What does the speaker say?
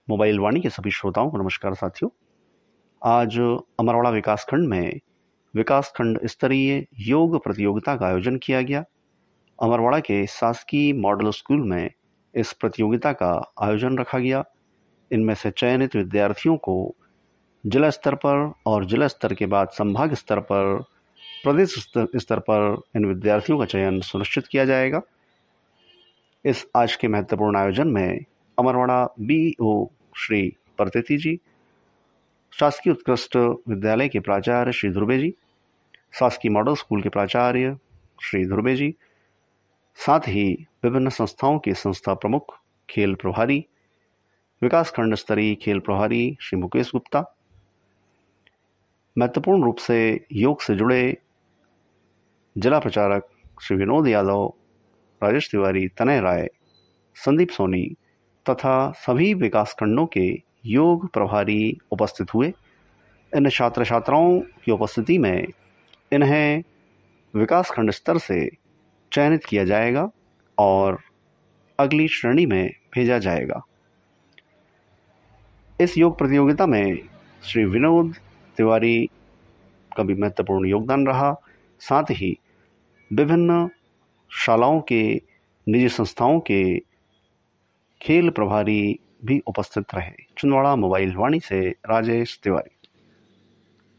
Mobile वाणी के सभी श्रोताओं को नमस्कार साथियों। आज अमरवाड़ा विकासखंड में विकासखंड स्तरीय योग प्रतियोगिता का आयोजन किया गया। अमरवाड़ा के शासकीय मॉडल स्कूल में इस प्रतियोगिता का आयोजन रखा गया। इनमें से चयनित विद्यार्थियों को जिला स्तर पर और जिला स्तर के बाद संभाग स्तर पर, प्रदेश स्तर पर इन विद्यार्थियों का चयन सुनिश्चित किया जाएगा। इस आज के महत्वपूर्ण आयोजन में अमरवाड़ा बीओ श्री परतेती जी, शासकीय उत्कृष्ट विद्यालय के प्राचार्य श्री ध्रुवे जी, शासकीय मॉडल स्कूल के प्राचार्य श्री ध्रुवे जी, साथ ही विभिन्न संस्थाओं के संस्था प्रमुख, खेल प्रभारी, विकासखंड स्तरीय खेल प्रभारी श्री मुकेश गुप्ता, महत्वपूर्ण रूप से योग से जुड़े जिला प्रचारक श्री विनोद यादव, राजेश तिवारी, तनय राय, संदीप सोनी तथा सभी विकासखंडों के योग प्रभारी उपस्थित हुए। इन छात्र छात्राओं की उपस्थिति में इन्हें विकासखंड स्तर से चयनित किया जाएगा और अगली श्रेणी में भेजा जाएगा। इस योग प्रतियोगिता में श्री विनोद तिवारी का भी महत्वपूर्ण योगदान रहा। साथ ही विभिन्न शालाओं के, निजी संस्थाओं के खेल प्रभारी भी उपस्थित रहे। छिंदवाड़ा मोबाइल वाणी से राजेश तिवारी।